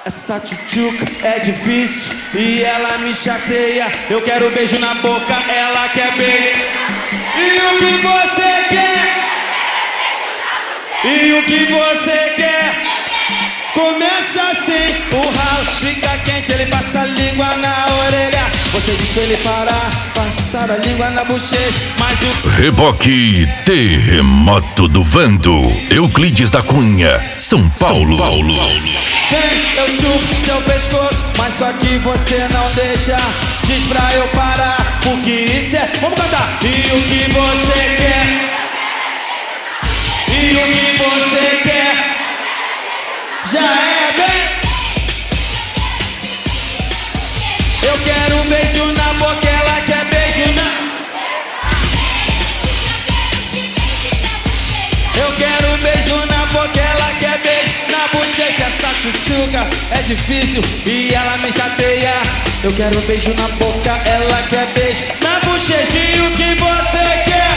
Essa tchutchuca é difícil e ela me chateia. Eu quero beijo na boca, ela quer beijo. E o que você quer? E o que você quer? Começa assim, o ralo fica quente, ele passa a língua na orelha. Você diz pra ele parar, passar a língua na bochecha, mas o... Reboque Terremoto do Vento, Euclides da Cunha, São Paulo. Vem, eu chupo seu pescoço, mas só que você não deixa. Diz pra eu parar, porque isso é... Vamos cantar! E o que você quer? E o que você quer? Já é bem. Eu quero um beijo na boca, ela quer beijo na... Eu quero um beijo na boca, ela quer beijo na bochecha. Essa tchutchuca é difícil e ela me chateia. Eu quero um beijo na boca, ela quer beijo na bochecha. E o que você quer?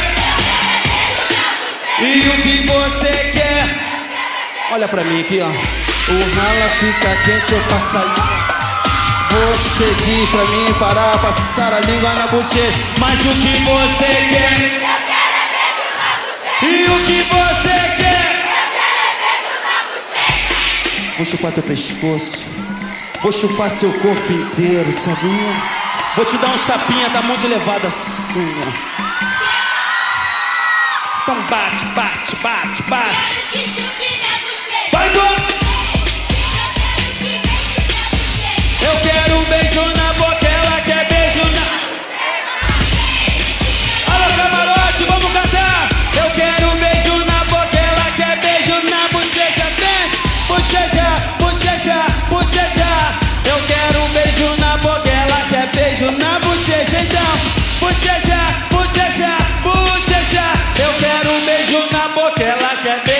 E o que você quer? Olha pra mim aqui, ó. O rala fica quente, eu passo a língua. Você diz pra mim parar, passar a língua na bochecha. Mas o que você quer? Eu quero beijo na bochecha. E o que você quer? Eu quero beijo na bochecha. Vou chupar teu pescoço, vou chupar seu corpo inteiro, sabia? Vou te dar uns tapinha, tá muito elevado assim, ó. Então bate, bate, bate, bate. Quero que chupe minha bochecha. Vai embora! Eu quero um beijo na boca, ela quer beijo na... Alô, camarote, vamos cantar! Eu quero um beijo na boca, ela quer beijo na bochecha. Vem, bochecha, bochecha, bochecha. Eu quero um beijo na boca, ela quer beijo na bochecha. Então, bochecha, bochecha, bochecha. Eu quero um beijo na boca, ela quer beijo.